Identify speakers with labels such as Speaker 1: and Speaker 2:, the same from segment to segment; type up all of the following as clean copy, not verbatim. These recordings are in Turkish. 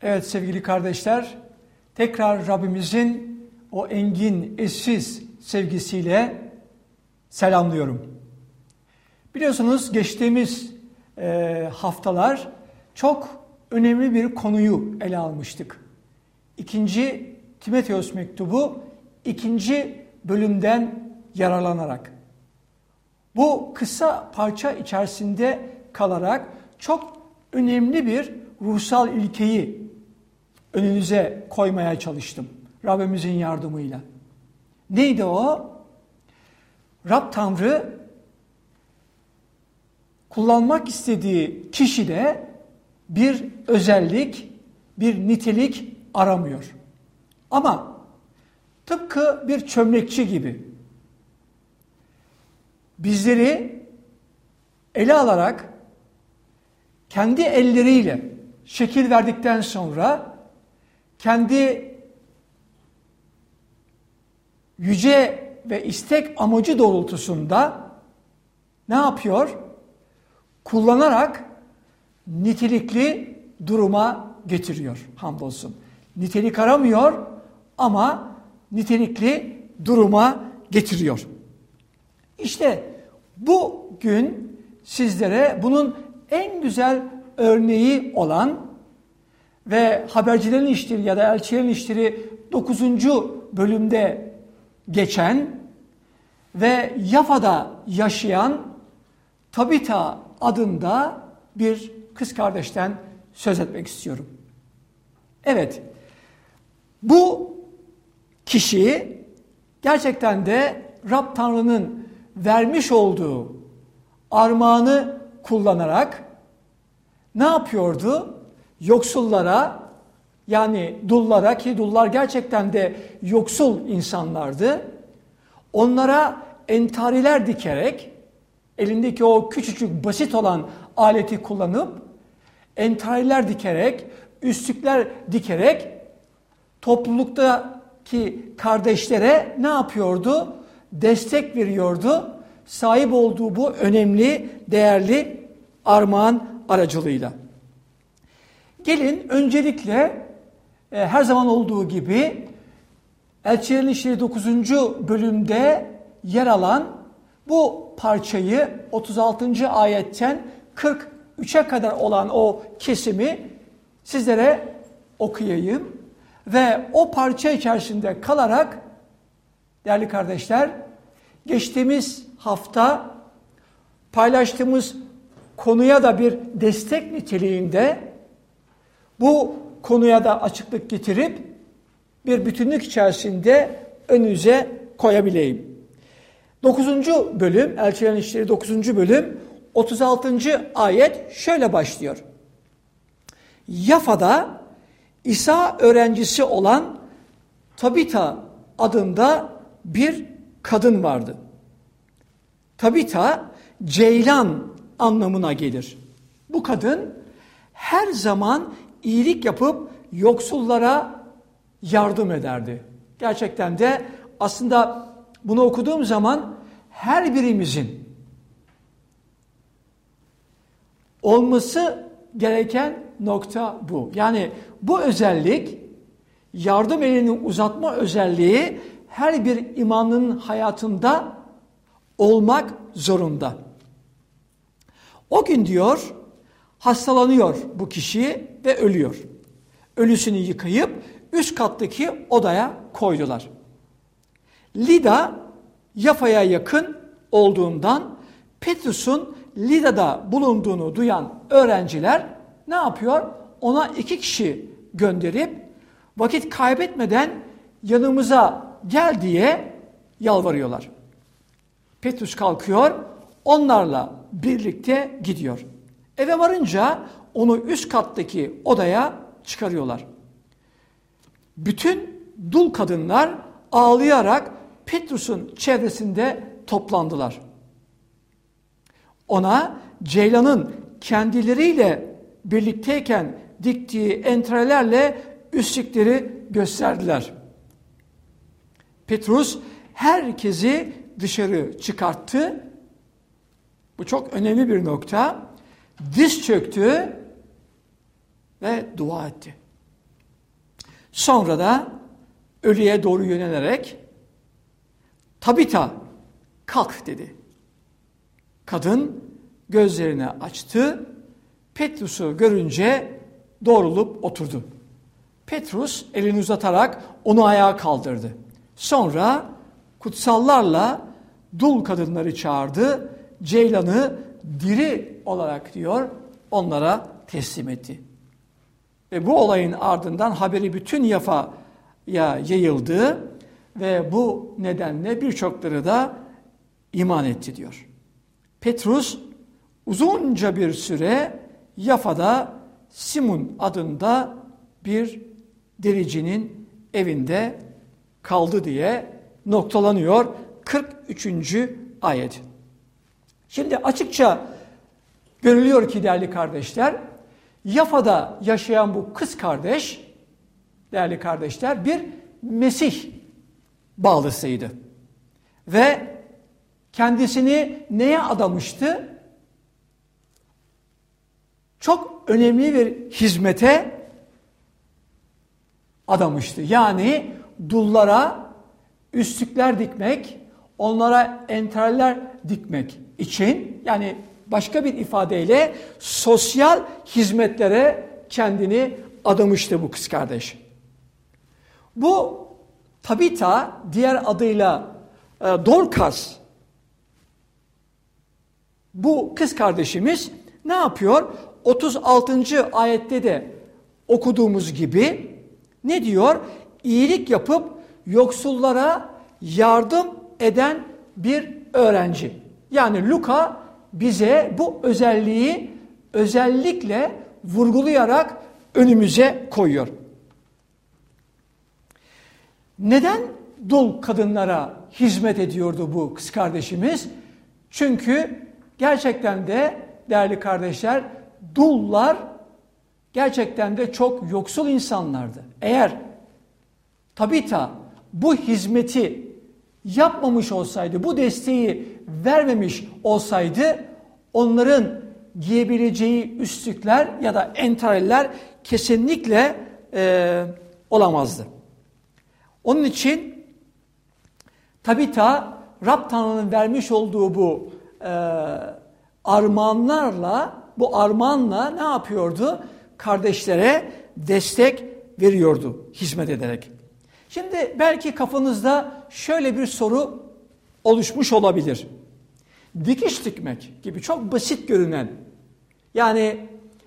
Speaker 1: Evet sevgili kardeşler, tekrar Rabbimizin o engin, eşsiz sevgisiyle selamlıyorum. Biliyorsunuz geçtiğimiz haftalar çok önemli bir konuyu ele almıştık. 2. Timoteos mektubu 2. bölümden yararlanarak. Bu kısa parça içerisinde kalarak çok önemli bir ruhsal ilkeyi önünüze koymaya çalıştım. Rabbimizin yardımıyla. Neydi o? Rab Tanrı kullanmak istediği kişide bir özellik, bir nitelik aramıyor. Ama tıpkı bir çömlekçi gibi bizleri ele alarak kendi elleriyle şekil verdikten sonra kendi yüce ve istek amacı doğrultusunda ne yapıyor? Kullanarak nitelikli duruma getiriyor. Hamdolsun. Nitelik aramıyor ama nitelikli duruma getiriyor. İşte bugün sizlere bunun en güzel örneği olan ve Habercilerin İşleri ya da Elçilerin İşleri 9. bölümde geçen ve Yafa'da yaşayan Tabita adında bir kız kardeşten söz etmek istiyorum. Evet, bu kişi gerçekten de Rab Tanrı'nın vermiş olduğu armağanı kullanarak ne yapıyordu? Yoksullara, yani dullara, ki dullar gerçekten de yoksul insanlardı, onlara entariler dikerek, elindeki o küçücük basit olan aleti kullanıp entariler dikerek, üstlükler dikerek topluluktaki kardeşlere ne yapıyordu? Destek veriyordu. Sahip olduğu bu önemli, değerli armağan aracılığıyla. Gelin öncelikle her zaman olduğu gibi Elçilerin İşleri 9. bölümde yer alan bu parçayı 36. ayetten 43'e kadar olan o kesimi sizlere okuyayım ve o parça içerisinde kalarak değerli kardeşler, geçtiğimiz hafta paylaştığımız konuya da bir destek niteliğinde bu konuya da açıklık getirip bir bütünlük içerisinde önünüze koyabileyim. 9. bölüm, Elçilerin İşleri 9. bölüm 36. ayet şöyle başlıyor. Yafa'da İsa öğrencisi olan Tabita adında bir kadın vardı. Tabita, ceylan anlamına gelir. Bu kadın her zaman iyilik yapıp yoksullara yardım ederdi. Gerçekten de aslında bunu okuduğum zaman her birimizin olması gereken nokta bu. Yani bu özellik, yardım elini uzatma özelliği her bir imanın hayatında olmak zorunda. O gün diyor, hastalanıyor bu kişi ve ölüyor. Ölüsünü yıkayıp üst kattaki odaya koydular. Lida, Yafa'ya yakın olduğundan Petrus'un Lida'da bulunduğunu duyan öğrenciler ne yapıyor? Ona 2 kişi gönderip vakit kaybetmeden yanımıza gel diye yalvarıyorlar. Petrus kalkıyor, onlarla birlikte gidiyor. Eve varınca onu üst kattaki odaya çıkarıyorlar. Bütün dul kadınlar ağlayarak Petrus'un çevresinde toplandılar. Ona ceylanın kendileriyle birlikteyken diktiği entarilerle üstlükleri gösterdiler. Petrus herkesi dışarı çıkarttı. Bu çok önemli bir nokta. Diz çöktü ve dua etti. Sonra da ölüye doğru yönelerek Tabita kalk dedi. Kadın gözlerini açtı. Petrus'u görünce doğrulup oturdu. Petrus elini uzatarak onu ayağa kaldırdı. Sonra kutsallarla dul kadınları çağırdı. Ceylanı diri olarak diyor onlara teslim etti. Ve bu olayın ardından haberi bütün Yafa'ya yayıldı ve bu nedenle birçokları da iman etti diyor. Petrus uzunca bir süre Yafa'da Simon adında bir dericinin evinde kaldı diye noktalanıyor 43. ayet. Şimdi açıkça görülüyor ki değerli kardeşler, Yafa'da yaşayan bu kız kardeş, değerli kardeşler, bir Mesih bağlısıydı. Ve kendisini neye adamıştı? Çok önemli bir hizmete adamıştı. Yani dullara üstlükler dikmek, onlara enterler dikmek için, yani başka bir ifadeyle sosyal hizmetlere kendini adamıştı bu kız kardeş. Bu Tabita, diğer adıyla Dorcas, bu kız kardeşimiz ne yapıyor? 36. ayette de okuduğumuz gibi ne diyor? İyilik yapıp yoksullara yardım eden bir öğrenci. Yani Luka bize bu özelliği özellikle vurgulayarak önümüze koyuyor. Neden dul kadınlara hizmet ediyordu bu kız kardeşimiz? Çünkü gerçekten de değerli kardeşler, dullar gerçekten de çok yoksul insanlardı. Eğer Tabita bu hizmeti yapmamış olsaydı, bu desteği vermemiş olsaydı, onların giyebileceği üstlükler ya da entareller kesinlikle olamazdı. Onun için Tabita, Rab Tanrı'nın vermiş olduğu bu armağanla ne yapıyordu? Kardeşlere destek veriyordu hizmet ederek. Şimdi belki kafanızda şöyle bir soru oluşmuş olabilir. Dikiş dikmek gibi çok basit görünen, yani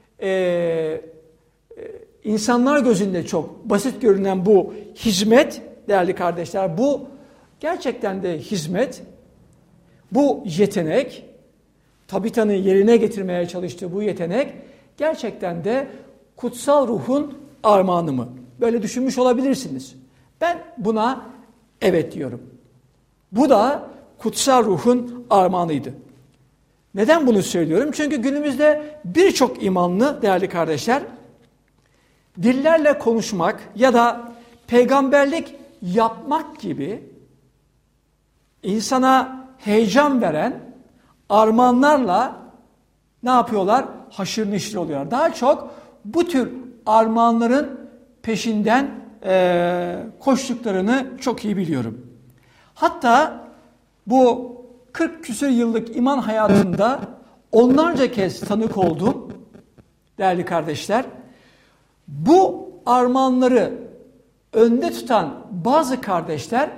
Speaker 1: insanlar gözünde çok basit görünen bu hizmet, değerli kardeşler, bu gerçekten de hizmet, bu yetenek, Tabita'nın yerine getirmeye çalıştığı bu yetenek gerçekten de kutsal ruhun armağanı mı? Böyle düşünmüş olabilirsiniz. Ben buna evet diyorum. Bu da kutsal ruhun armağanıydı. Neden bunu söylüyorum? Çünkü günümüzde birçok imanlı değerli kardeşler, dillerle konuşmak ya da peygamberlik yapmak gibi insana heyecan veren armağanlarla ne yapıyorlar? Haşır neşir oluyorlar. Daha çok bu tür armağanların peşinden koştuklarını çok iyi biliyorum. Hatta bu 40 küsur yıllık iman hayatında onlarca kez tanık oldum değerli kardeşler. Bu armağanları önde tutan bazı kardeşler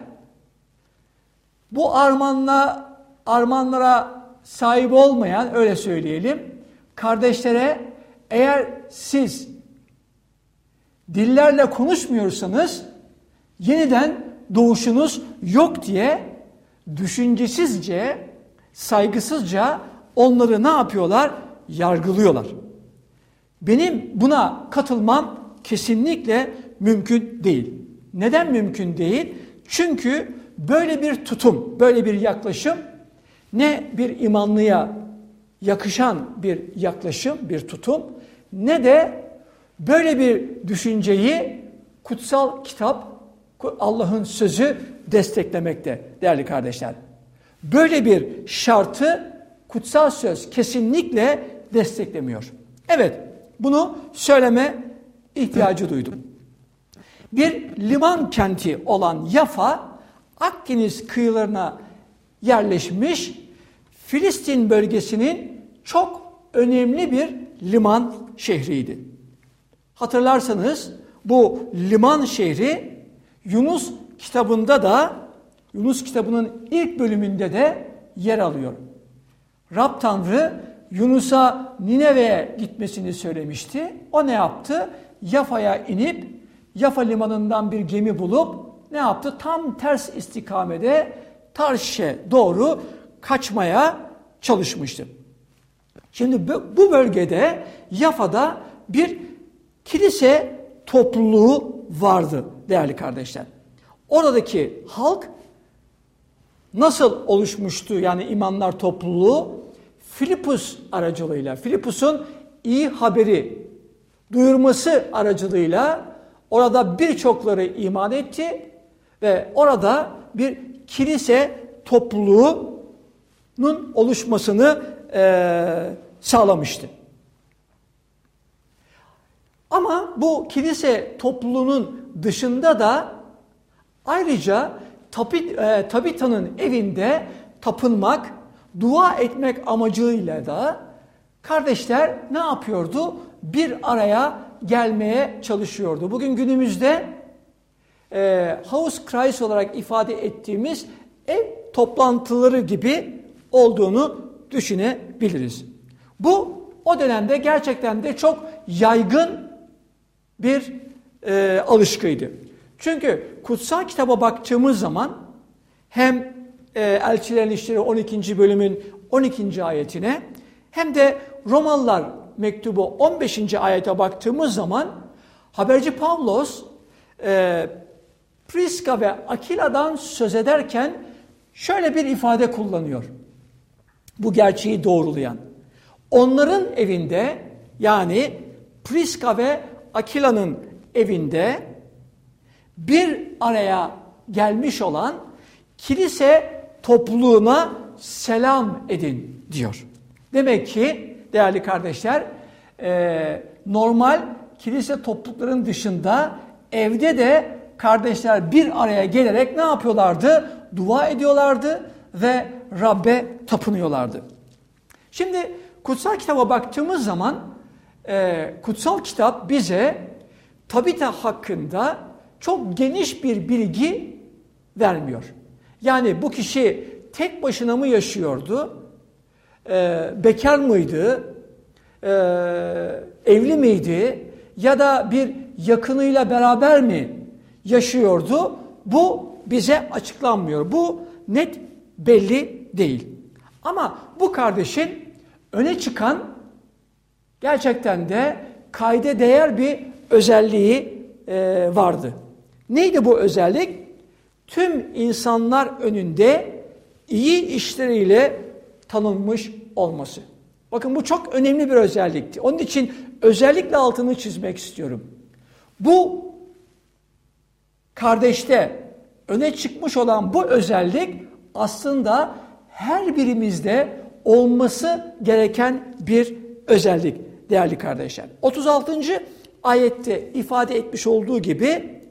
Speaker 1: bu armağanlara sahip olmayan, öyle söyleyelim, kardeşlere eğer siz dillerle konuşmuyorsanız yeniden doğuşunuz yok diye düşüncesizce, saygısızca onları ne yapıyorlar? Yargılıyorlar. Benim buna katılmam kesinlikle mümkün değil. Neden mümkün değil? Çünkü böyle bir tutum, böyle bir yaklaşım ne bir imanlıya yakışan bir yaklaşım, bir tutum, ne de böyle bir düşünceyi kutsal kitap, Allah'ın sözü desteklemekte değerli kardeşler. Böyle bir şartı kutsal söz kesinlikle desteklemiyor. Evet, bunu söyleme ihtiyacı duydum. Bir liman kenti olan Yafa, Akdeniz kıyılarına yerleşmiş Filistin bölgesinin çok önemli bir liman şehriydi. Hatırlarsanız bu liman şehri Yunus kitabının ilk bölümünde de yer alıyor. Rab Tanrı Yunus'a Nineve'ye gitmesini söylemişti. O ne yaptı? Yafa'ya inip Yafa limanından bir gemi bulup ne yaptı? Tam ters istikamede Tarşiş'e doğru kaçmaya çalışmıştı. Şimdi bu bölgede Yafa'da bir kilise topluluğu vardı değerli kardeşler. Oradaki halk nasıl oluşmuştu? Yani imanlar topluluğu Filipus aracılığıyla, Filipus'un iyi haberi duyurması aracılığıyla orada birçokları iman etti ve orada bir kilise topluluğunun oluşmasını sağlamıştı. Ama bu kilise topluluğunun dışında da ayrıca Tabita'nın evinde tapınmak, dua etmek amacıyla da kardeşler ne yapıyordu? Bir araya gelmeye çalışıyordu. Bugün günümüzde Hauskreis olarak ifade ettiğimiz ev toplantıları gibi olduğunu düşünebiliriz. Bu o dönemde gerçekten de çok yaygın bir alışkıydı. Çünkü kutsal kitaba baktığımız zaman hem Elçilerin İşleri 12. bölümün 12. ayetine hem de Romalılar mektubu 15. ayete baktığımız zaman haberci Pavlos Priska ve Akila'dan söz ederken şöyle bir ifade kullanıyor. Bu gerçeği doğrulayan. Onların evinde, yani Priska ve Akila'nın evinde bir araya gelmiş olan kilise topluluğuna selam edin diyor. Demek ki değerli kardeşler, normal kilise topluluklarının dışında evde de kardeşler bir araya gelerek ne yapıyorlardı? Dua ediyorlardı ve Rabbe tapınıyorlardı. Şimdi kutsal kitaba baktığımız zaman kutsal kitap bize Tabita hakkında çok geniş bir bilgi vermiyor. Yani bu kişi tek başına mı yaşıyordu? Bekar mıydı? Evli miydi? Ya da bir yakınıyla beraber mi yaşıyordu? Bu bize açıklanmıyor. Bu net belli değil. Ama bu kardeşin öne çıkan gerçekten de kayda değer bir özelliği vardı. Neydi bu özellik? Tüm insanlar önünde iyi işleriyle tanınmış olması. Bakın bu çok önemli bir özellikti. Onun için özellikle altını çizmek istiyorum. Bu kardeşte öne çıkmış olan bu özellik aslında her birimizde olması gereken bir özellik değerli kardeşler. 36. ayette ifade etmiş olduğu gibi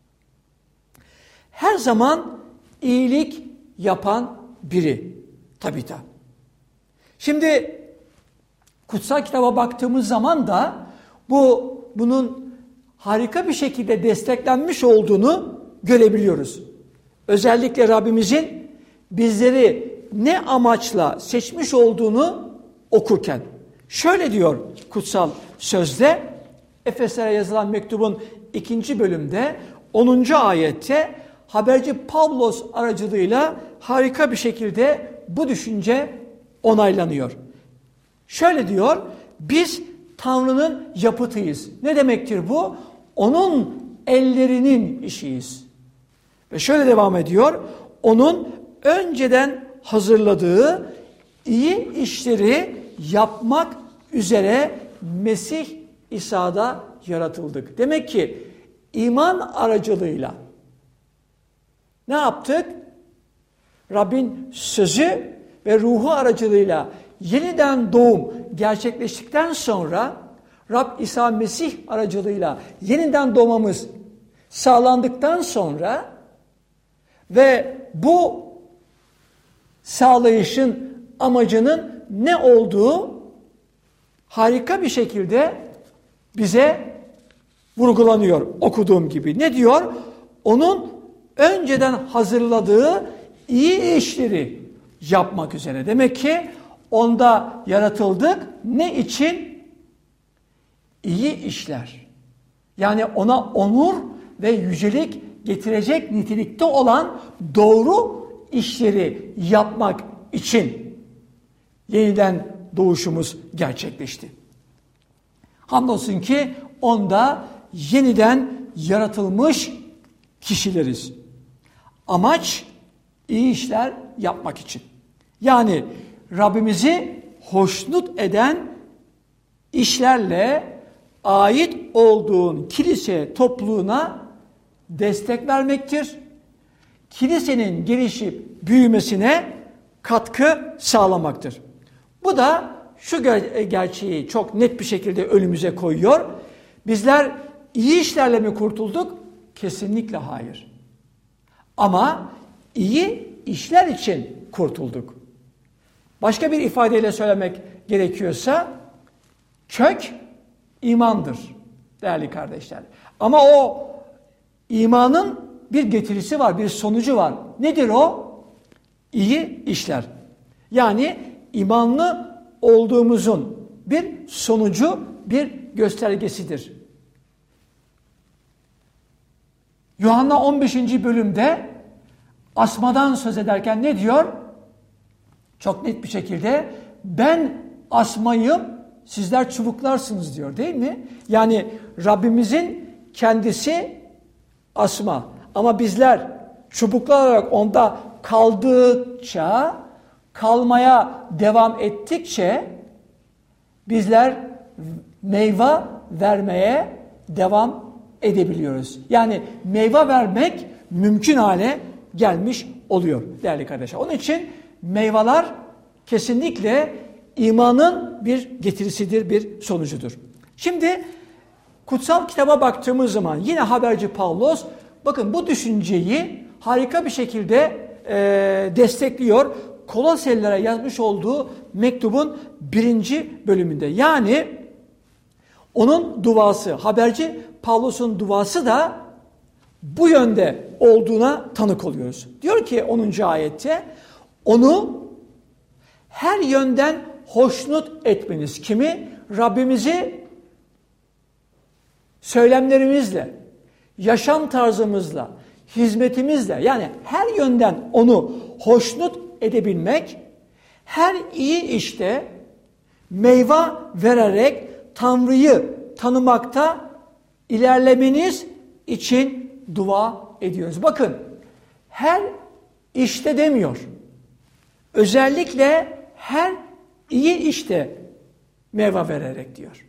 Speaker 1: her zaman iyilik yapan biri Tabita. Şimdi kutsal kitaba baktığımız zaman da bunun harika bir şekilde desteklenmiş olduğunu görebiliyoruz. Özellikle Rabbimizin bizleri ne amaçla seçmiş olduğunu okurken. Şöyle diyor kutsal sözde, Efeslere yazılan mektubun 2. bölümde 10. ayette haberci Pavlos aracılığıyla harika bir şekilde bu düşünce onaylanıyor. Şöyle diyor, biz Tanrı'nın yapıtıyız. Ne demektir bu? Onun ellerinin işiyiz. Ve şöyle devam ediyor, onun önceden hazırladığı iyi işleri yapmak üzere Mesih İsa'da yaratıldık. Demek ki iman aracılığıyla ne yaptık? Rabbin sözü ve ruhu aracılığıyla yeniden doğum gerçekleştikten sonra Rab İsa Mesih aracılığıyla yeniden doğmamız sağlandıktan sonra ve bu sağlayışın amacının ne olduğu harika bir şekilde bize vurgulanıyor okuduğum gibi. Ne diyor? Onun önceden hazırladığı iyi işleri yapmak üzere. Demek ki onda yaratıldık. Ne için? İyi işler. Yani ona onur ve yücelik getirecek nitelikte olan doğru işleri yapmak için yeniden doğuşumuz gerçekleşti. Hamdolsun ki onda yeniden yaratılmış kişileriz. Amaç iyi işler yapmak için. Yani Rabbimizi hoşnut eden işlerle ait olduğun kilise topluluğuna destek vermektir. Kilisenin gelişip büyümesine katkı sağlamaktır. Bu da şu gerçeği çok net bir şekilde önümüze koyuyor. Bizler iyi işlerle mi kurtulduk? Kesinlikle hayır. Ama iyi işler için kurtulduk. Başka bir ifadeyle söylemek gerekiyorsa kök imandır değerli kardeşler. Ama o imanın bir getirisi var, bir sonucu var. Nedir o? İyi işler. Yani imanlı olduğumuzun bir sonucu, bir göstergesidir. Yuhanna 15. bölümde asmadan söz ederken ne diyor? Çok net bir şekilde ben asmayım, sizler çubuklarsınız diyor, değil mi? Yani Rabbimizin kendisi asma. Ama bizler çubuklar olarak onda kaldıkça, kalmaya devam ettikçe bizler meyve vermeye devam edebiliyoruz. Yani meyve vermek mümkün hale gelmiş oluyor değerli kardeşler. Onun için meyveler kesinlikle imanın bir getirisidir, bir sonucudur. Şimdi kutsal kitaba baktığımız zaman yine haberci Pavlos bakın bu düşünceyi harika bir şekilde destekliyor. Koloselilere yazmış olduğu mektubun 1. bölümünde. Yani onun duası, haberci Pavlos'un duası da bu yönde olduğuna tanık oluyoruz. Diyor ki 10. ayette onu her yönden hoşnut etmeniz. Kimi? Rabbimizi söylemlerimizle, yaşam tarzımızla, hizmetimizle yani her yönden onu hoşnut edebilmek, her iyi işte meyve vererek Tanrı'yı tanımakta ilerlemeniz için dua ediyoruz. Bakın her işte demiyor. Özellikle her iyi işte meyve vererek diyor.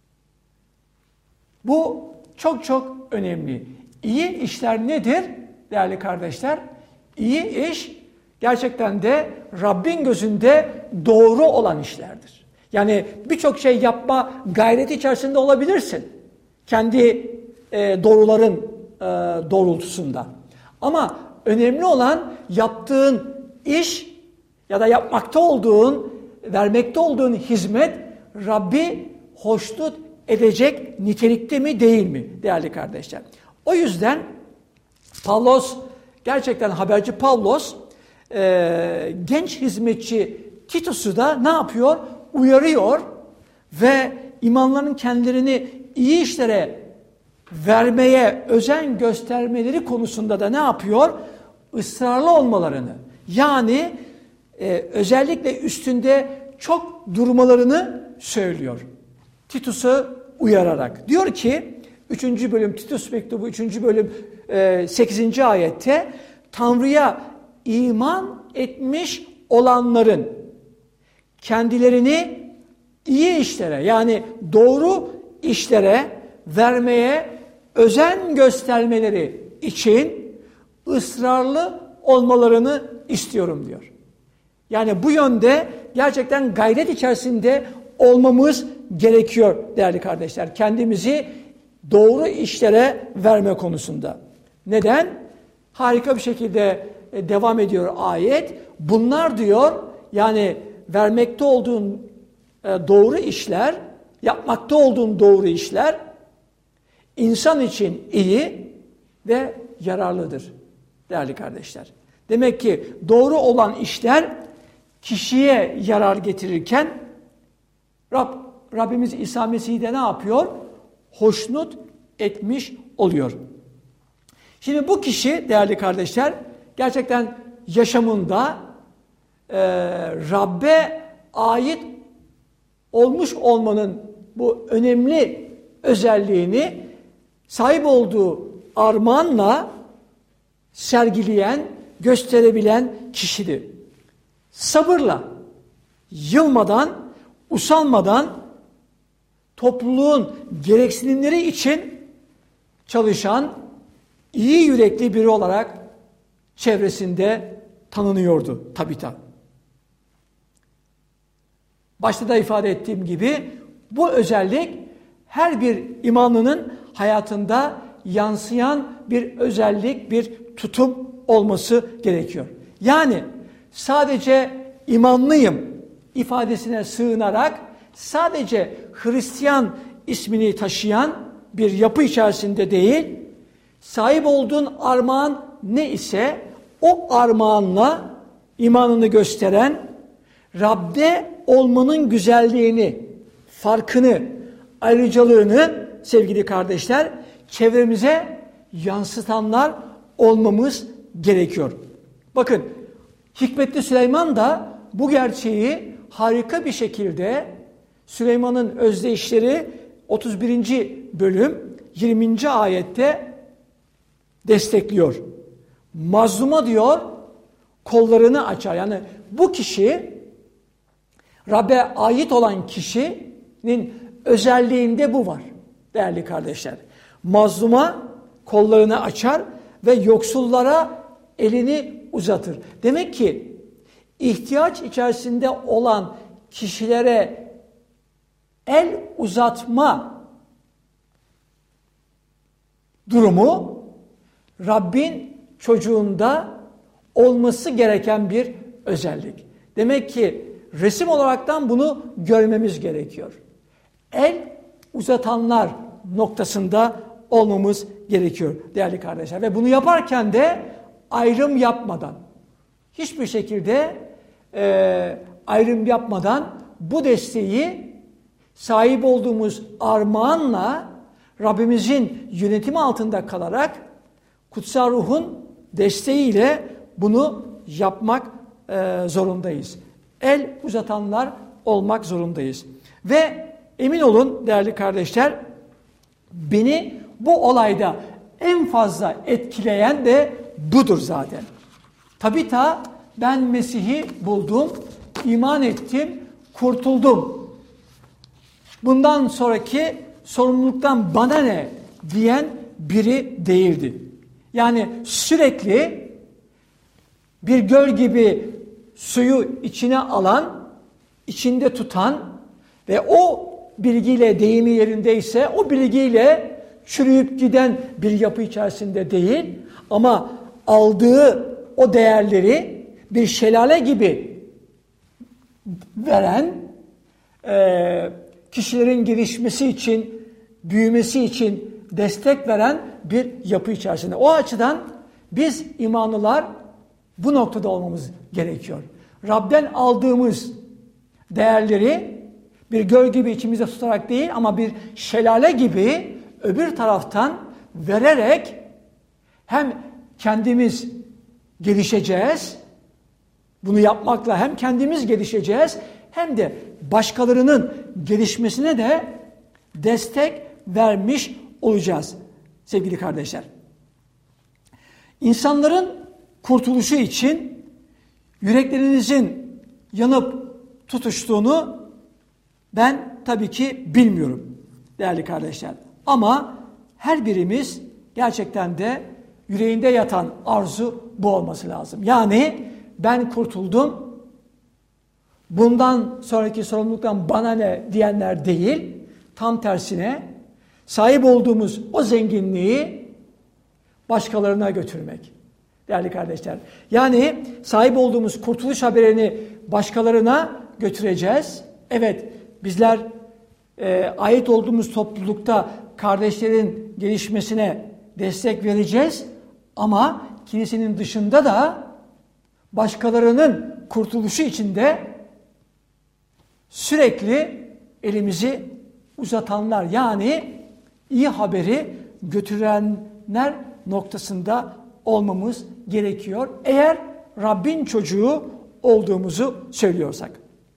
Speaker 1: Bu çok çok önemli. İyi işler nedir değerli kardeşler? İyi iş gerçekten de Rabbin gözünde doğru olan işlerdir. Yani birçok şey yapma gayreti içerisinde olabilirsin. Kendi doğruların doğrultusunda. Ama önemli olan yaptığın iş ya da yapmakta olduğun, vermekte olduğun hizmet Rabbi hoşnut edecek nitelikte mi değil mi değerli kardeşler? O yüzden Pavlos, gerçekten haberci Pavlos genç hizmetçi Titus'u da ne yapıyor? Uyarıyor ve imanların kendilerini iyi işlere vermeye özen göstermeleri konusunda da ne yapıyor? Israrlı olmalarını, yani özellikle üstünde çok durmalarını söylüyor. Titus'u uyararak. Diyor ki 3. bölüm Titus mektubu 3. bölüm 8. ayette Tanrı'ya iman etmiş olanların kendilerini iyi işlere yani doğru işlere vermeye özen göstermeleri için ısrarlı olmalarını istiyorum diyor. Yani bu yönde gerçekten gayret içerisinde olmamız gerekiyor değerli kardeşler. Kendimizi doğru işlere verme konusunda. Neden? Harika bir şekilde devam ediyor ayet. Bunlar diyor, yani vermekte olduğun doğru işler, yapmakta olduğun doğru işler insan için iyi ve yararlıdır değerli kardeşler. Demek ki doğru olan işler kişiye yarar getirirken Rabbimiz İsa Mesih de ne yapıyor? Hoşnut etmiş oluyor. Şimdi bu kişi değerli kardeşler gerçekten yaşamında Rabbe ait olmuş olmanın bu önemli özelliğini sahip olduğu armağanla sergileyen, gösterebilen kişidir. Sabırla, yılmadan, usanmadan topluluğun gereksinimleri için çalışan iyi yürekli biri olarak çevresinde tanınıyordu Tabita. Başta da ifade ettiğim gibi bu özellik her bir imanlının hayatında yansıyan bir özellik, bir tutum olması gerekiyor. Yani sadece imanlıyım ifadesine sığınarak sadece Hristiyan ismini taşıyan bir yapı içerisinde değil, sahip olduğun armağan ne ise o armağanla imanını gösteren, Rab'de olmanın güzelliğini, farkını, ayrıcalığını sevgili kardeşler çevremize yansıtanlar olmamız gerekiyor. Bakın Hikmetli Süleyman da bu gerçeği harika bir şekilde Süleyman'ın özdeyişleri 31. bölüm 20. ayette destekliyor. Mazluma diyor kollarını açar. Yani bu kişi Rab'be ait olan kişinin özelliğinde bu var değerli kardeşler. Mazluma kollarını açar ve yoksullara elini uzatır. Demek ki ihtiyaç içerisinde olan kişilere el uzatma durumu Rabbin çocuğunda olması gereken bir özellik. Demek ki resim olaraktan bunu görmemiz gerekiyor. El uzatanlar noktasında olmamız gerekiyor değerli kardeşler. Ve bunu yaparken de ayrım yapmadan, hiçbir şekilde ayrım yapmadan bu desteği sahip olduğumuz armağanla Rabbimizin yönetimi altında kalarak Kutsal Ruh'un desteğiyle bunu yapmak zorundayız. El uzatanlar olmak zorundayız. Ve emin olun değerli kardeşler, beni bu olayda en fazla etkileyen de budur zaten. Tabita ben Mesih'i buldum, iman ettim, kurtuldum. Bundan sonraki sorumluluktan bana ne diyen biri değildi. Yani sürekli bir göl gibi suyu içine alan, içinde tutan ve o bilgiyle deyimi yerindeyse o bilgiyle çürüyüp giden bir yapı içerisinde değil ama aldığı o değerleri bir şelale gibi veren, kişilerin gelişmesi için, büyümesi için destek veren bir yapı içerisinde. O açıdan biz imanlılar bu noktada olmamız gerekiyor. Rab'den aldığımız değerleri bir göl gibi içimizde tutarak değil ama bir şelale gibi öbür taraftan vererek hem kendimiz gelişeceğiz, bunu yapmakla hem kendimiz gelişeceğiz hem de başkalarının gelişmesine de destek vermiş olacağız sevgili kardeşler. İnsanların kurtuluşu için yüreklerinizin yanıp tutuştuğunu ben tabii ki bilmiyorum değerli kardeşler. Ama her birimiz gerçekten de yüreğinde yatan arzu bu olması lazım. Yani ben kurtuldum, bundan sonraki sorumluluktan bana ne diyenler değil, tam tersine Sahip olduğumuz o zenginliği başkalarına götürmek. Değerli kardeşler. Yani sahip olduğumuz kurtuluş haberini başkalarına götüreceğiz. Evet, bizler ait olduğumuz toplulukta kardeşlerin gelişmesine destek vereceğiz. Ama kilisenin dışında da başkalarının kurtuluşu için de sürekli elimizi uzatanlar, yani iyi haberi götürenler noktasında olmamız gerekiyor. Eğer Rabbin çocuğu olduğumuzu söylüyorsak.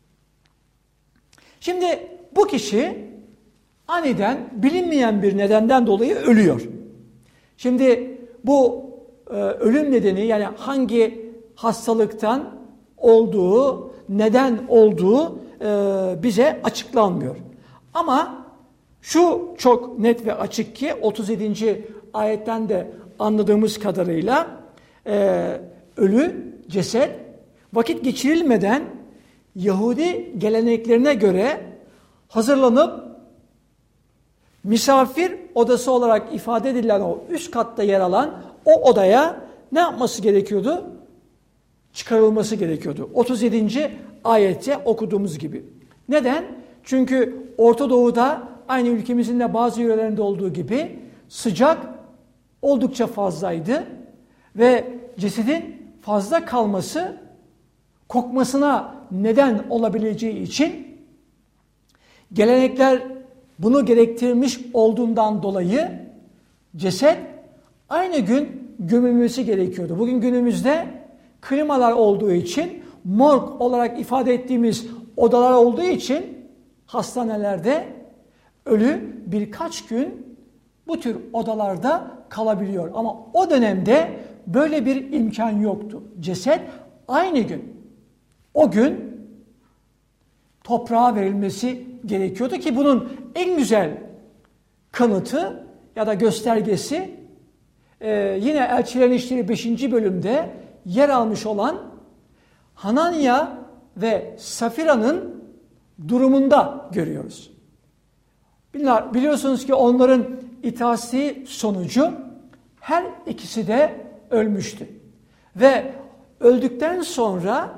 Speaker 1: Şimdi bu kişi aniden bilinmeyen bir nedenden dolayı ölüyor. Şimdi bu ölüm nedeni, yani hangi hastalıktan olduğu, neden olduğu bize açıklanmıyor. Ama şu çok net ve açık ki 37. ayetten de anladığımız kadarıyla ölü ceset vakit geçirilmeden Yahudi geleneklerine göre hazırlanıp misafir odası olarak ifade edilen o üst katta yer alan o odaya ne yapması gerekiyordu? Çıkarılması gerekiyordu. 37. ayette okuduğumuz gibi. Neden? Çünkü Orta Doğu'da aynı ülkemizin de bazı yörelerinde olduğu gibi sıcak oldukça fazlaydı ve cesedin fazla kalması kokmasına neden olabileceği için gelenekler bunu gerektirmiş olduğundan dolayı ceset aynı gün gömülmesi gerekiyordu. Bugün günümüzde klimalar olduğu için, morg olarak ifade ettiğimiz odalar olduğu için hastanelerde ölü birkaç gün bu tür odalarda kalabiliyor. Ama o dönemde böyle bir imkan yoktu. Ceset aynı gün, o gün toprağa verilmesi gerekiyordu ki bunun en güzel kanıtı ya da göstergesi yine Elçilerin İşleri 5. bölümde yer almış olan Hananya ve Safira'nın durumunda görüyoruz. Biliyorsunuz ki onların itaati sonucu her ikisi de ölmüştü. Ve öldükten sonra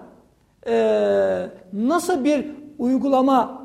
Speaker 1: nasıl bir uygulama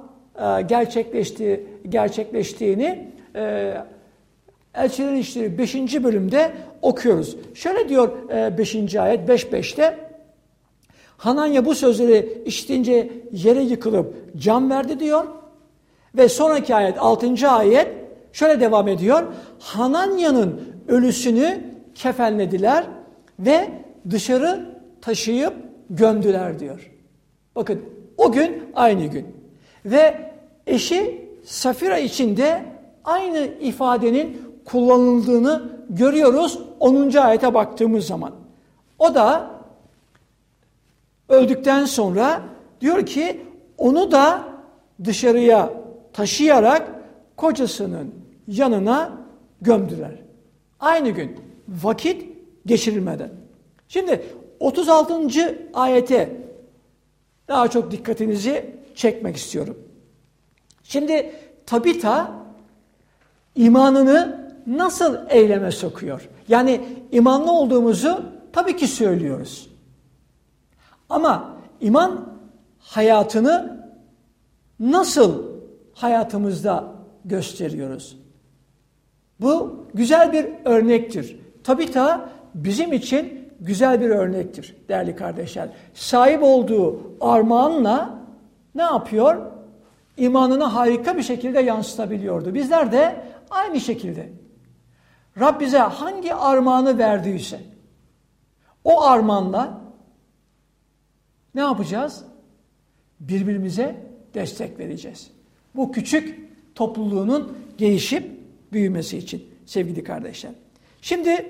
Speaker 1: gerçekleştiğini Elçilerin İşleri 5. bölümde okuyoruz. Şöyle diyor 5. ayet 5.5'te: Hananya bu sözleri işitince yere yıkılıp can verdi diyor. Ve sonraki ayet 6. ayet şöyle devam ediyor. Hananya'nın ölüsünü kefenlediler ve dışarı taşıyıp gömdüler diyor. Bakın o gün aynı gün. Ve eşi Safira için de aynı ifadenin kullanıldığını görüyoruz 10. ayete baktığımız zaman. O da öldükten sonra diyor ki onu da dışarıya taşıyarak kocasının yanına gömdüler. Aynı gün, vakit geçirilmeden. Şimdi 36. ayete daha çok dikkatinizi çekmek istiyorum. Şimdi Tabita imanını nasıl eyleme sokuyor? Yani imanlı olduğumuzu tabii ki söylüyoruz. Ama iman hayatını nasıl hayatımızda gösteriyoruz? Bu güzel bir örnektir. Tabita bizim için güzel bir örnektir değerli kardeşler. Sahip olduğu armağanla ne yapıyor? İmanını harika bir şekilde yansıtabiliyordu. Bizler de aynı şekilde Rab bize hangi armağanı verdiyse o armağanla ne yapacağız? Birbirimize destek vereceğiz. Bu küçük topluluğunun gelişip büyümesi için sevgili kardeşler. Şimdi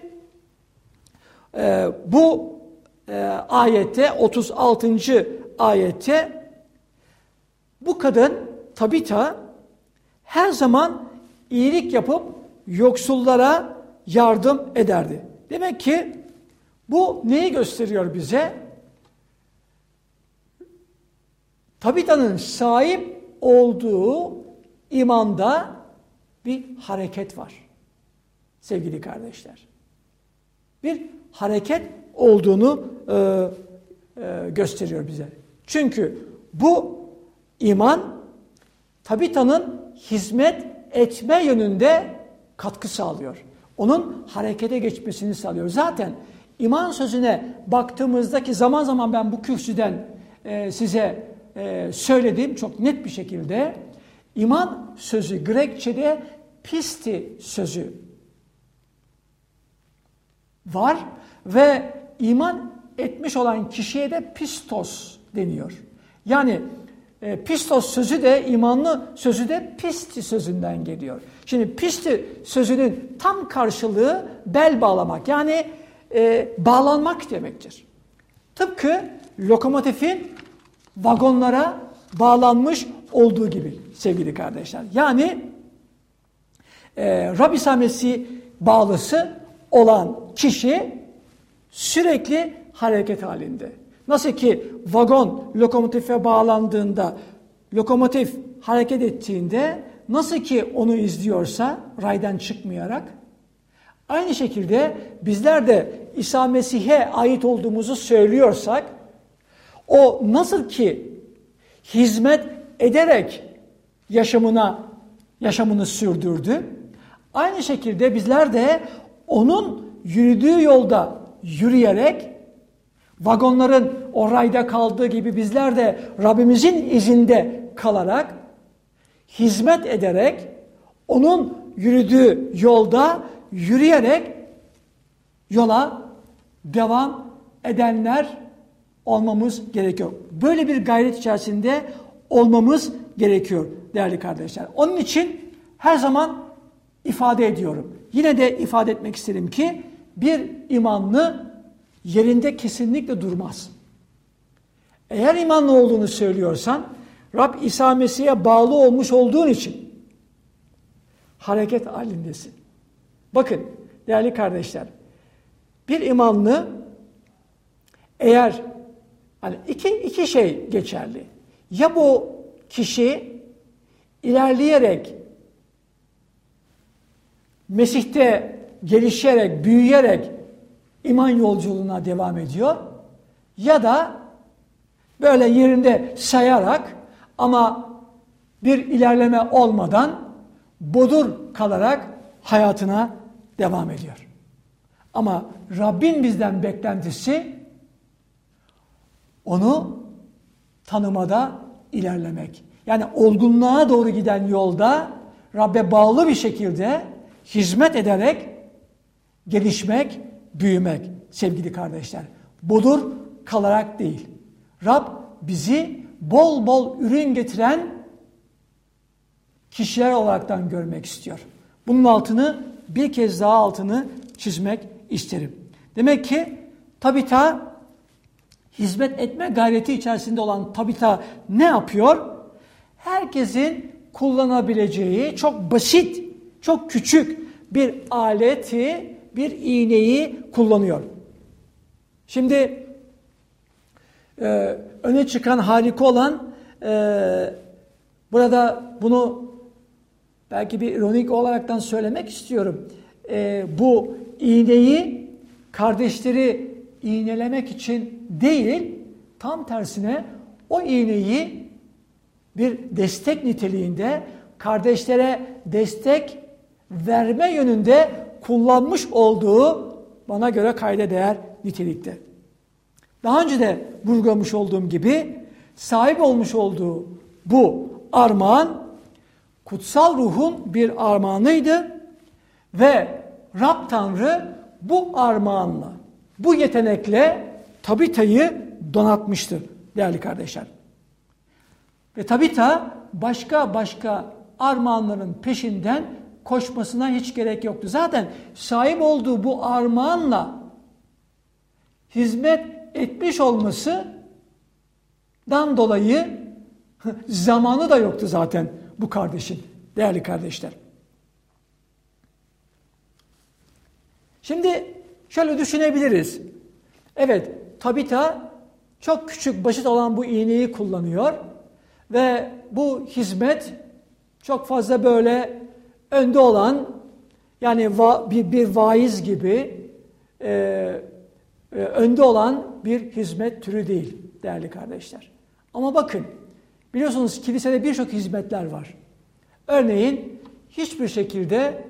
Speaker 1: bu ayette 36. ayette bu kadın Tabita her zaman iyilik yapıp yoksullara yardım ederdi. Demek ki bu neyi gösteriyor bize? Tabita'nın sahip olduğu imanda bir hareket var sevgili kardeşler. Bir hareket olduğunu gösteriyor bize. Çünkü bu iman Tabita'nın hizmet etme yönünde katkı sağlıyor. Onun harekete geçmesini sağlıyor. Zaten iman sözüne baktığımızdaki zaman zaman ben bu kürsüden size söylediğim çok net bir şekilde iman sözü Grekçe'de pisti sözü var ve iman etmiş olan kişiye de pistos deniyor. Yani pistos sözü de imanlı sözü de pisti sözünden geliyor. Şimdi pisti sözünün tam karşılığı bel bağlamak yani bağlanmak demektir. Tıpkı lokomotifin vagonlara bağlanmış olduğu gibi sevgili kardeşler. Yani Rab İsa Mesih bağlısı olan kişi sürekli hareket halinde. Nasıl ki vagon lokomotife bağlandığında, lokomotif hareket ettiğinde nasıl ki onu izliyorsa raydan çıkmayarak, aynı şekilde bizler de İsa Mesih'e ait olduğumuzu söylüyorsak, o nasıl ki hizmet ederek yaşamını sürdürdü, aynı şekilde bizler de onun yürüdüğü yolda yürüyerek, vagonların o rayda kaldığı gibi bizler de Rabbimizin izinde kalarak, hizmet ederek, onun yürüdüğü yolda yürüyerek yola devam edenler olmamız gerekiyor. Böyle bir gayret içerisinde olmamız gerekiyor değerli kardeşler. Onun için her zaman ifade ediyorum. Yine de ifade etmek isterim ki bir imanlı yerinde kesinlikle durmaz. Eğer imanlı olduğunu söylüyorsan Rab İsa Mesih'e bağlı olmuş olduğun için hareket halindesin. Bakın değerli kardeşler, bir imanlı eğer hani iki şey geçerli. Ya bu kişi ilerleyerek Mesih'te gelişerek, büyüyerek iman yolculuğuna devam ediyor ya da böyle yerinde sayarak ama bir ilerleme olmadan bodur kalarak hayatına devam ediyor. Ama Rabbin bizden beklentisi onu tanımada ilerlemek. Yani olgunluğa doğru giden yolda Rabbe bağlı bir şekilde hizmet ederek gelişmek, büyümek sevgili kardeşler. Bodur kalarak değil. Rab bizi bol bol ürün getiren kişiler olaraktan görmek istiyor. Bunun altını bir kez daha altını çizmek isterim. Demek ki Tabita hizmet etme gayreti içerisinde olan Tabita ne yapıyor? Herkesin kullanabileceği çok basit, çok küçük bir aleti, bir iğneyi kullanıyor. Şimdi öne çıkan harika olan burada bunu belki bir ironik olaraktan söylemek istiyorum. Bu iğneyi kardeşleri iğnelemek için değil, tam tersine o iğneyi bir destek niteliğinde kardeşlere destek verme yönünde kullanmış olduğu bana göre kayda değer nitelikte. Daha önce de vurgulamış olduğum gibi sahip olmuş olduğu bu armağan kutsal ruhun bir armağanıydı ve Rab Tanrı bu armağanla, bu yetenekle Tabita'yı donatmıştır değerli kardeşler. Ve Tabita başka armağanların peşinden koşmasına hiç gerek yoktu. Zaten sahip olduğu bu armağanla hizmet etmiş olmasından dolayı zamanı da yoktu zaten bu kardeşin, değerli kardeşler. Şimdi şöyle düşünebiliriz. Evet, Tabita çok küçük, basit olan bu iğneyi kullanıyor ve bu hizmet çok fazla böyle önde olan, yani bir vaiz gibi önde olan bir hizmet türü değil değerli kardeşler. Ama bakın, biliyorsunuz kilisede birçok hizmetler var. Örneğin hiçbir şekilde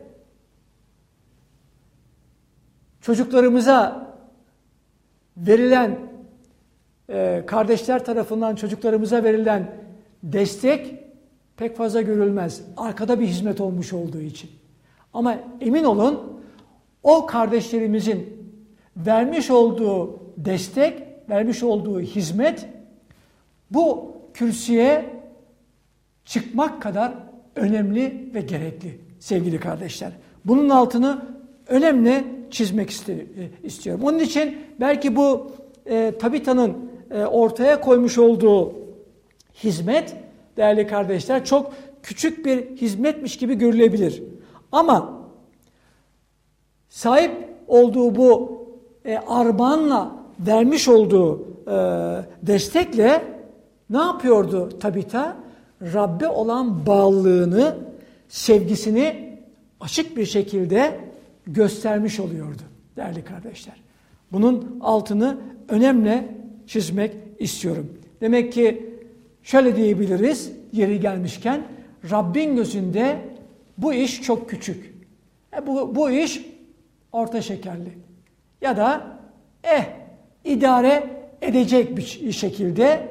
Speaker 1: çocuklarımıza verilen, kardeşler tarafından çocuklarımıza verilen destek pek fazla görülmez. Arkada bir hizmet olmuş olduğu için. Ama emin olun, o kardeşlerimizin vermiş olduğu destek, vermiş olduğu hizmet bu kürsüye çıkmak kadar önemli ve gerekli sevgili kardeşler. Bunun altını önemli çizmek istiyorum. Onun için belki bu Tabita'nın ortaya koymuş olduğu hizmet değerli kardeşler çok küçük bir hizmetmiş gibi görülebilir. Ama sahip olduğu bu armağanla vermiş olduğu destekle ne yapıyordu Tabita? Rabbe olan bağlılığını, sevgisini açık bir şekilde göstermiş oluyordu değerli kardeşler. Bunun altını önemli çizmek istiyorum. Demek ki şöyle diyebiliriz yeri gelmişken, Rabbin gözünde bu iş çok küçük. Bu iş orta şekerli. Ya da idare edecek bir şekilde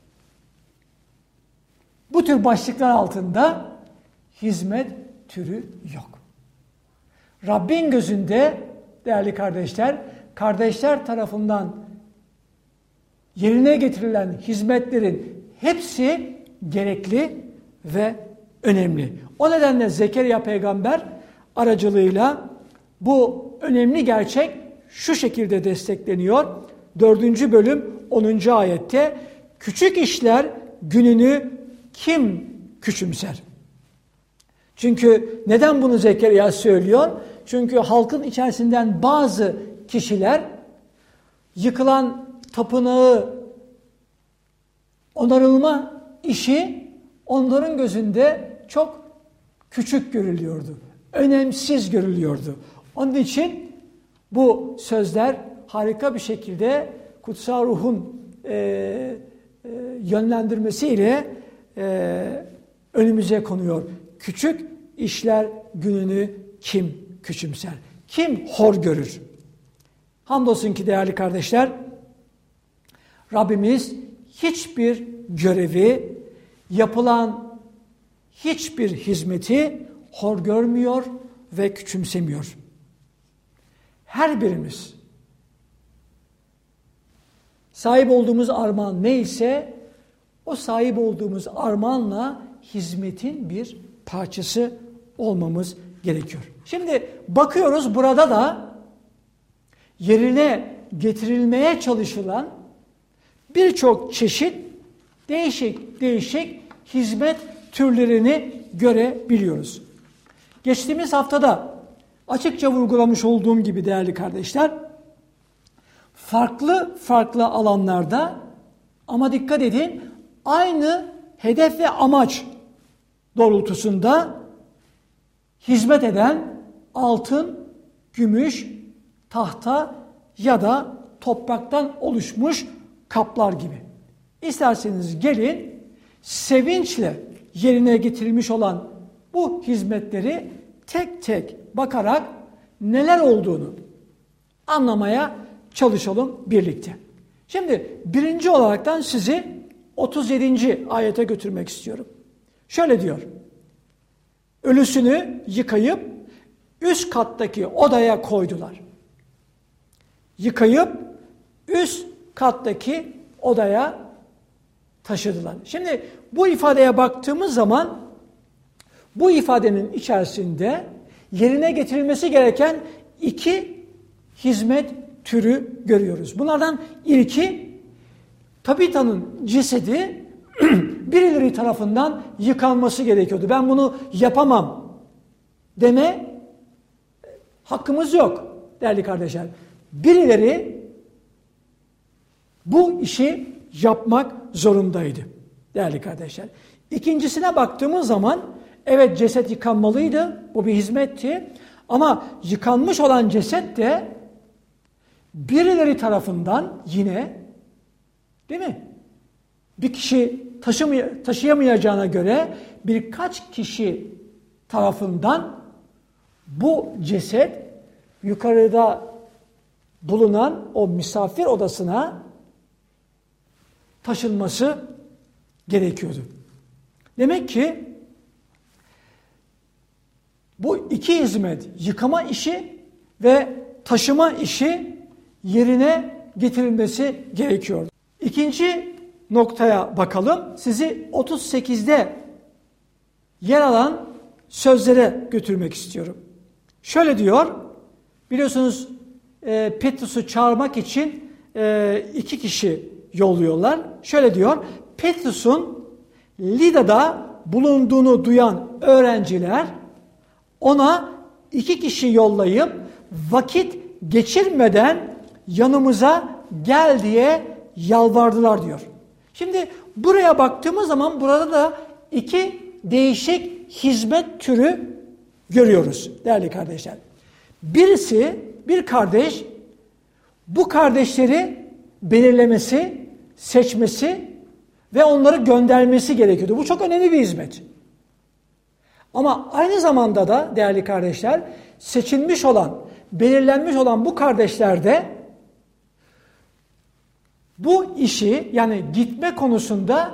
Speaker 1: bu tür başlıklar altında hizmet türü yok. Rabbin gözünde değerli kardeşler, kardeşler tarafından yerine getirilen hizmetlerin hepsi gerekli ve önemli. O nedenle Zekeriya peygamber aracılığıyla bu önemli gerçek şu şekilde destekleniyor. 4. bölüm 10. ayette küçük işler gününü kim küçümser? Çünkü neden bunu Zekeriya söylüyor? Çünkü halkın içerisinden bazı kişiler yıkılan tapınağı onarılma işi onların gözünde çok küçük görülüyordu. Önemsiz görülüyordu. Onun için bu sözler harika bir şekilde kutsal ruhun yönlendirmesiyle önümüze konuyor. Küçük işler gününü kim küçümser? Kim hor görür? Hamdolsun ki değerli kardeşler, Rabbimiz hiçbir görevi, yapılan hiçbir hizmeti hor görmüyor ve küçümsemiyor. Her birimiz sahip olduğumuz armağan neyse o sahip olduğumuz armağanla hizmetin bir parçası olmamız gerekiyor. Şimdi bakıyoruz burada da yerine getirilmeye çalışılan birçok çeşit değişik hizmet türlerini görebiliyoruz. Geçtiğimiz haftada açıkça vurgulamış olduğum gibi değerli kardeşler, farklı alanlarda ama dikkat edin aynı hedef ve amaç doğrultusunda hizmet eden altın, gümüş, tahta ya da topraktan oluşmuş kaplar gibi. İsterseniz gelin sevinçle yerine getirilmiş olan bu hizmetleri tek tek bakarak neler olduğunu anlamaya çalışalım birlikte. Şimdi birinci olaraktan sizi 37. ayete götürmek istiyorum. Şöyle diyor. Ölüsünü yıkayıp üst kattaki odaya koydular. Yıkayıp üst kattaki odaya taşıdılar. Şimdi bu ifadeye baktığımız zaman bu ifadenin içerisinde yerine getirilmesi gereken iki hizmet türü görüyoruz. Bunlardan ilki Tabita'nın cesedi birileri tarafından yıkanması gerekiyordu. Ben bunu yapamam deme hakkımız yok değerli kardeşler. Birileri bu işi yapmak zorundaydı değerli kardeşler. İkincisine baktığımız zaman Evet, ceset yıkanmalıydı. Bu bir hizmetti. Ama yıkanmış olan ceset de birileri tarafından yine, değil mi? Bir kişi taşıyamayacağına göre birkaç kişi tarafından bu ceset yukarıda bulunan o misafir odasına taşınması gerekiyordu. Demek ki bu iki hizmet, yıkama işi ve taşıma işi yerine getirilmesi gerekiyordu. İkinci noktaya bakalım. Sizi 38'de yer alan sözlere götürmek istiyorum. Şöyle diyor, biliyorsunuz Petrus'u çağırmak için iki kişi yolluyorlar. Şöyle diyor, Petrus'un Lida'da bulunduğunu duyan öğrenciler ona iki kişi yollayıp vakit geçirmeden yanımıza gel diye yalvardılar diyor. Şimdi buraya baktığımız zaman burada da iki değişik hizmet türü görüyoruz değerli kardeşler. Birisi, bir kardeş bu kardeşleri belirlemesi, seçmesi ve onları göndermesi gerekiyordu. Bu çok önemli bir hizmet. Ama aynı zamanda da değerli kardeşler, seçilmiş olan, belirlenmiş olan bu kardeşler de bu işi, yani gitme konusunda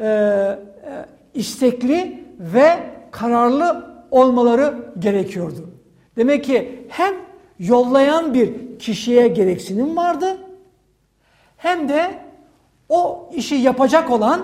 Speaker 1: istekli ve kararlı olmaları gerekiyordu. Demek ki hem yollayan bir kişiye gereksinim vardı, hem de o işi yapacak olan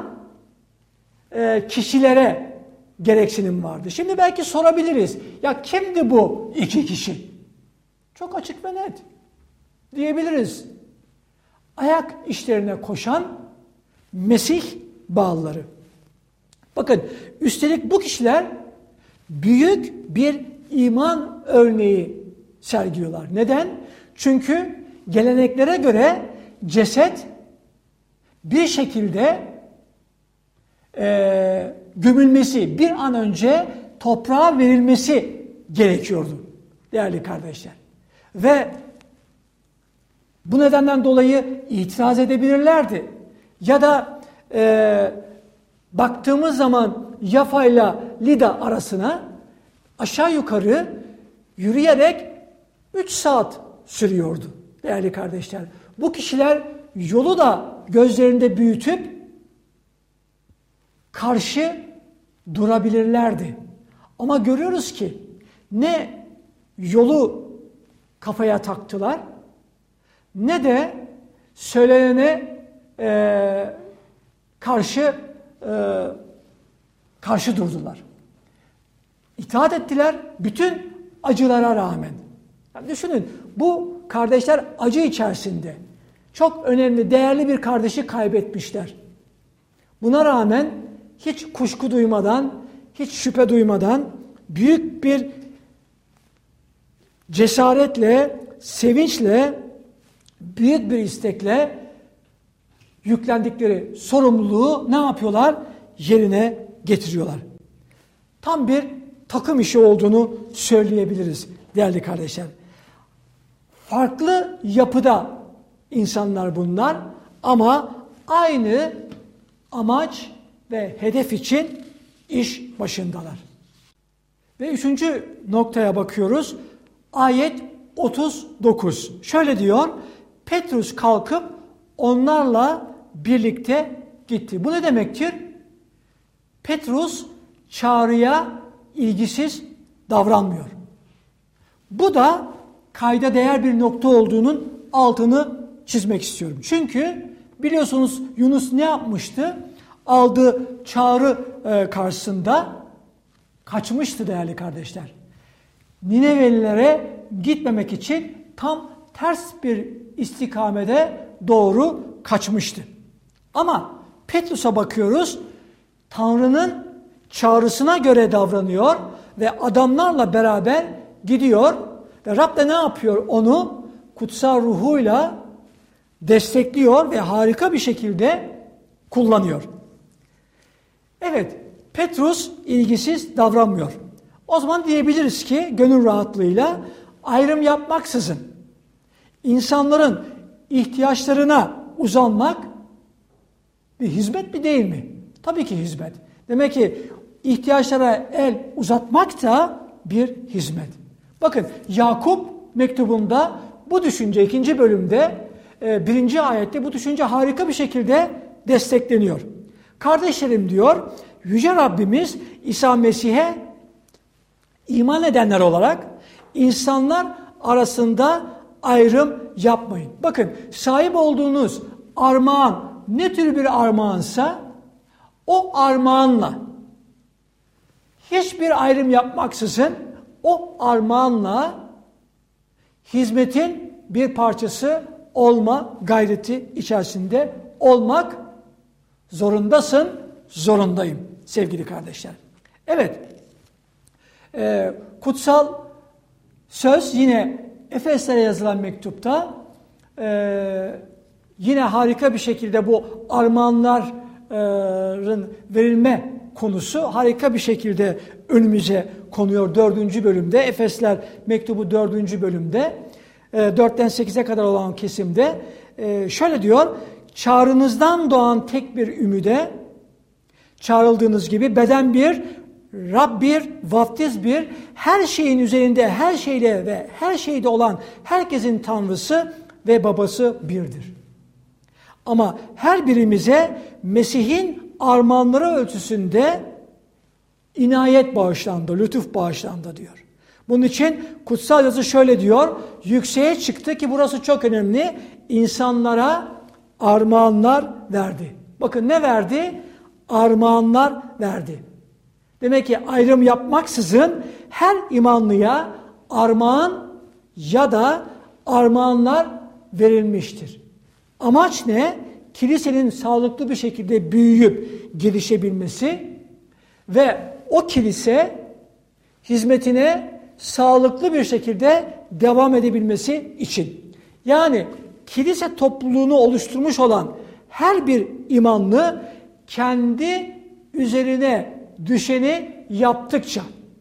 Speaker 1: kişilere gereksinim vardı. Şimdi belki sorabiliriz, ya kimdi bu iki kişi? Çok açık ve net diyebiliriz. Ayak işlerine koşan Mesih bağlıları. Bakın, üstelik bu kişiler büyük bir iman örneği sergiliyorlar. Neden? Çünkü geleneklere göre ceset bir şekilde gömülmesi, bir an önce toprağa verilmesi gerekiyordu değerli kardeşler. Ve bu nedenden dolayı itiraz edebilirlerdi. Ya da baktığımız zaman Yafa ile Lida arasına aşağı yukarı yürüyerek 3 saat sürüyordu değerli kardeşler. Bu kişiler yolu da gözlerinde büyütüp karşı durabilirlerdi. Ama görüyoruz ki ne yolu kafaya taktılar, ne de söylenene karşı durdular. İtaat ettiler bütün acılara rağmen. Yani düşünün, bu kardeşler acı içerisinde çok önemli, değerli bir kardeşi kaybetmişler. Buna rağmen hiç kuşku duymadan, hiç şüphe duymadan büyük bir cesaretle, sevinçle, büyük bir istekle yüklendikleri sorumluluğu ne yapıyorlar? Yerine getiriyorlar. Tam bir takım işi olduğunu söyleyebiliriz değerli kardeşler. Farklı yapıda insanlar bunlar ama aynı amaç ve hedef için iş başındalar. Ve üçüncü noktaya bakıyoruz. Ayet 39. Şöyle diyor, Petrus kalkıp onlarla birlikte gitti. Bu ne demektir? Petrus çağrıya ilgisiz davranmıyor. Bu da kayda değer bir nokta olduğunun altını çizmek istiyorum. Çünkü biliyorsunuz Yunus ne yapmıştı? Aldığı çağrı karşısında kaçmıştı değerli kardeşler. Ninevelilere gitmemek için tam ters bir istikamete doğru kaçmıştı. Ama Petrus'a bakıyoruz, Tanrı'nın çağrısına göre davranıyor ve adamlarla beraber gidiyor ve Rab de ne yapıyor? Onu kutsal ruhuyla destekliyor ve harika bir şekilde kullanıyor. Evet, Petrus ilgisiz davranmıyor. O zaman diyebiliriz ki gönül rahatlığıyla ayrım yapmaksızın insanların ihtiyaçlarına uzanmak bir hizmet mi değil mi? Tabii ki hizmet. Demek ki ihtiyaçlara el uzatmak da bir hizmet. Bakın Yakup mektubunda bu düşünce 2. bölümde 1. ayette bu düşünce harika bir şekilde destekleniyor. Kardeşlerim diyor, Yüce Rabbimiz İsa Mesih'e iman edenler olarak insanlar arasında ayrım yapmayın. Bakın sahip olduğunuz armağan ne tür bir armağansa o armağanla hiçbir ayrım yapmaksızın o armağanla hizmetin bir parçası olma gayreti içerisinde olmak zorundasın, zorundayım sevgili kardeşler. Evet, kutsal söz yine Efeslere yazılan mektupta yine harika bir şekilde bu armağanların verilme konusu harika bir şekilde önümüze konuyor 4. bölümde. Efesler mektubu 4. bölümde 4'ten 8'e kadar olan kesimde şöyle diyor: çağrınızdan doğan tek bir ümide çağrıldığınız gibi beden bir, Rab bir, vaftiz bir, her şeyin üzerinde, her şeyle ve her şeyde olan herkesin Tanrısı ve Babası birdir. Ama her birimize Mesih'in armağanları ölçüsünde inayet bağışlandı, lütuf bağışlandı diyor. Bunun için kutsal yazı şöyle diyor: yükseğe çıktı ki burası çok önemli, insanlara armağanlar verdi. Bakın ne verdi? Armağanlar verdi. Demek ki ayrım yapmaksızın her imanlıya armağan ya da armağanlar verilmiştir. Amaç ne? Kilisenin sağlıklı bir şekilde büyüyüp gelişebilmesi ve o kilise hizmetine sağlıklı bir şekilde devam edebilmesi için. Yani kilise topluluğunu oluşturmuş olan her bir imanlı kendi üzerine düşeni yaptıkça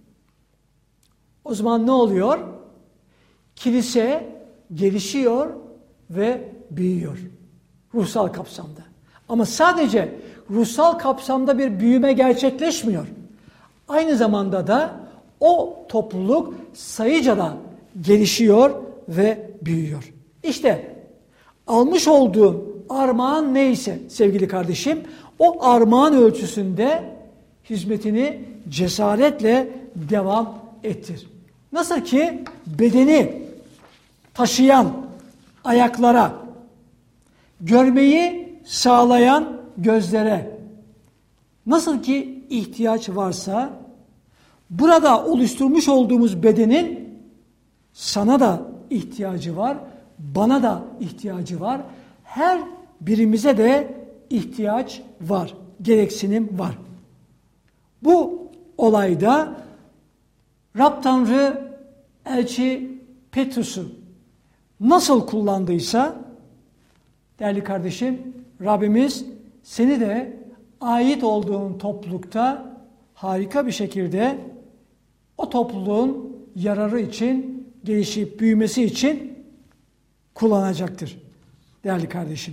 Speaker 1: o zaman ne oluyor? Kilise gelişiyor ve büyüyor ruhsal kapsamda. Ama sadece ruhsal kapsamda bir büyüme gerçekleşmiyor. Aynı zamanda da o topluluk sayıca da gelişiyor ve büyüyor. İşte almış olduğun armağan neyse sevgili kardeşim, o armağan ölçüsünde hizmetini cesaretle devam ettir. Nasıl ki bedeni taşıyan ayaklara, görmeyi sağlayan gözlere nasıl ki ihtiyaç varsa, burada oluşturmuş olduğumuz bedenin sana da ihtiyacı var, bana da ihtiyacı var. Her birimize de ihtiyaç var, gereksinim var. Bu olayda Rab Tanrı elçi Petrus'u nasıl kullandıysa, değerli kardeşim, Rabbimiz seni de ait olduğun toplulukta harika bir şekilde o topluluğun yararı için, gelişip büyümesi için kullanacaktır değerli kardeşim.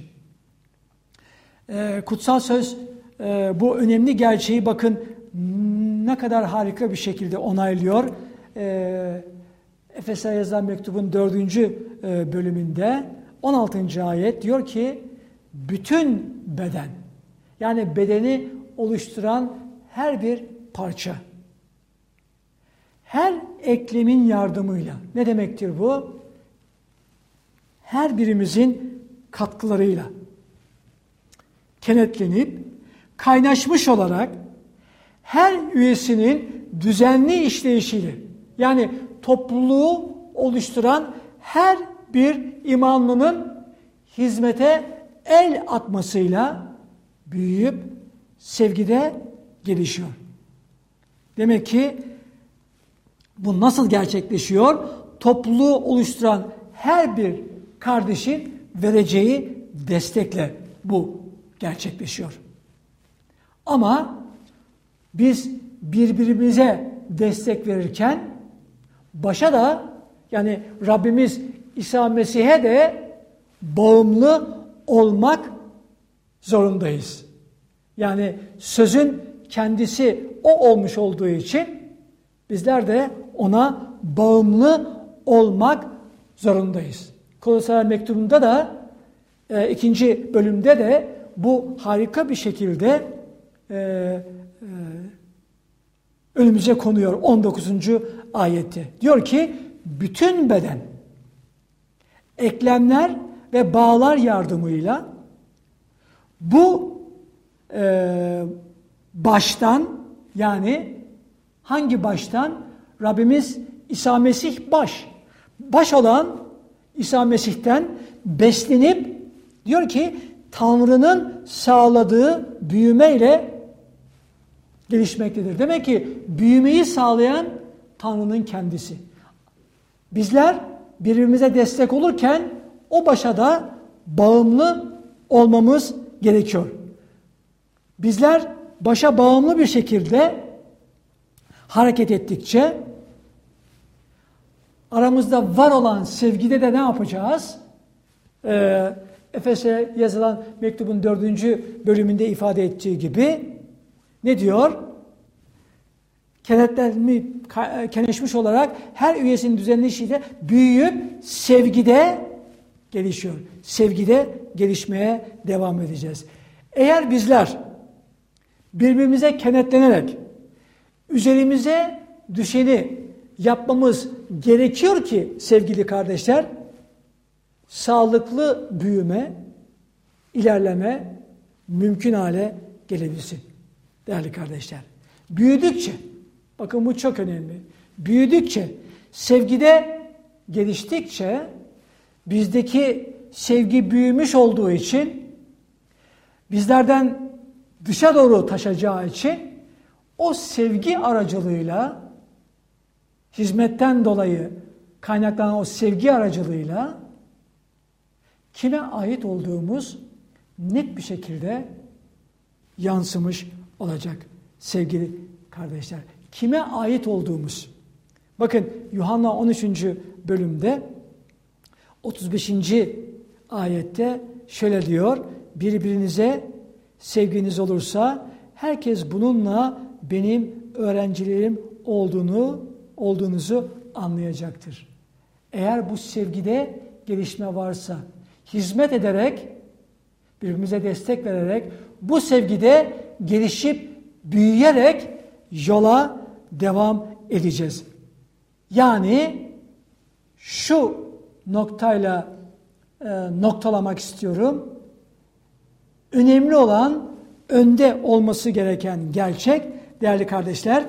Speaker 1: Kutsal söz bu önemli gerçeği bakın ne kadar harika bir şekilde onaylıyor. Efes'e yazılan mektubun 4. bölümünde 16. ayet diyor ki bütün beden, yani bedeni oluşturan her bir parça, her eklemin yardımıyla, ne demektir bu? Her birimizin katkılarıyla kenetlenip kaynaşmış olarak her üyesinin düzenli işleyişiyle, yani topluluğu oluşturan her bir imanlının hizmete el atmasıyla büyüyüp sevgide gelişiyor. Demek ki bu nasıl gerçekleşiyor? Topluluğu oluşturan her bir kardeşin vereceği destekle bu gerçekleşiyor. Ama Biz birbirimize destek verirken başa da yani Rabbimiz İsa Mesih'e de bağımlı olmak zorundayız. Yani sözün kendisi o olmuş olduğu için bizler de ona bağımlı olmak zorundayız. Kolossalar mektubunda da 2. bölümde de bu harika bir şekilde önümüze konuyor 19. ayette. Diyor ki bütün beden eklemler ve bağlar yardımıyla bu baştan, yani hangi baştan? Rabbimiz İsa Mesih baş. Baş olan İsa Mesih'ten beslenip diyor ki Tanrı'nın sağladığı büyümeyle gelişmektedir. Demek ki büyümeyi sağlayan Tanrı'nın kendisi. Bizler birbirimize destek olurken o başa da bağımlı olmamız gerekiyor. Bizler başa bağımlı bir şekilde hareket ettikçe aramızda var olan sevgide de ne yapacağız? Efes'e yazılan mektubun 4. bölümünde ifade ettiği gibi ne diyor? Kenetlenmiş olarak her üyesinin düzenleyişiyle büyüyüp sevgide gelişiyor. Sevgide gelişmeye devam edeceğiz. Eğer bizler birbirimize kenetlenerek üzerimize düşeni yapmamız gerekiyor ki sevgili kardeşler, sağlıklı büyüme, ilerleme mümkün hale gelebilsin. Değerli kardeşler, büyüdükçe, bakın bu çok önemli, büyüdükçe, sevgide geliştikçe, bizdeki sevgi büyümüş olduğu için, bizlerden dışa doğru taşacağı için, o sevgi aracılığıyla, hizmetten dolayı kaynaklanan o sevgi aracılığıyla, kime ait olduğumuz net bir şekilde yansımış olacak sevgili kardeşler. Kime ait olduğumuz. Bakın Yuhanna 13. bölümde 35. ayette şöyle diyor. Birbirinize sevginiz olursa herkes bununla benim öğrencilerim olduğunuzu anlayacaktır. Eğer bu sevgide gelişme varsa, hizmet ederek, birbirimize destek vererek, bu sevgide gelişip, büyüyerek yola devam edeceğiz. Yani şu noktayla noktalamak istiyorum. Önemli olan önde olması gereken gerçek, değerli kardeşler,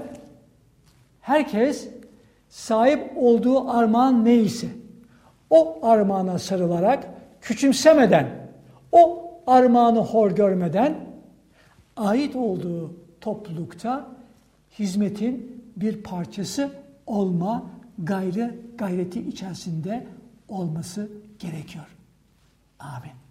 Speaker 1: herkes sahip olduğu armağan neyse, o armağana sarılarak, küçümsemeden, o armağanı hor görmeden, ait olduğu toplulukta hizmetin bir parçası olma gayreti içerisinde olması gerekiyor. Amin.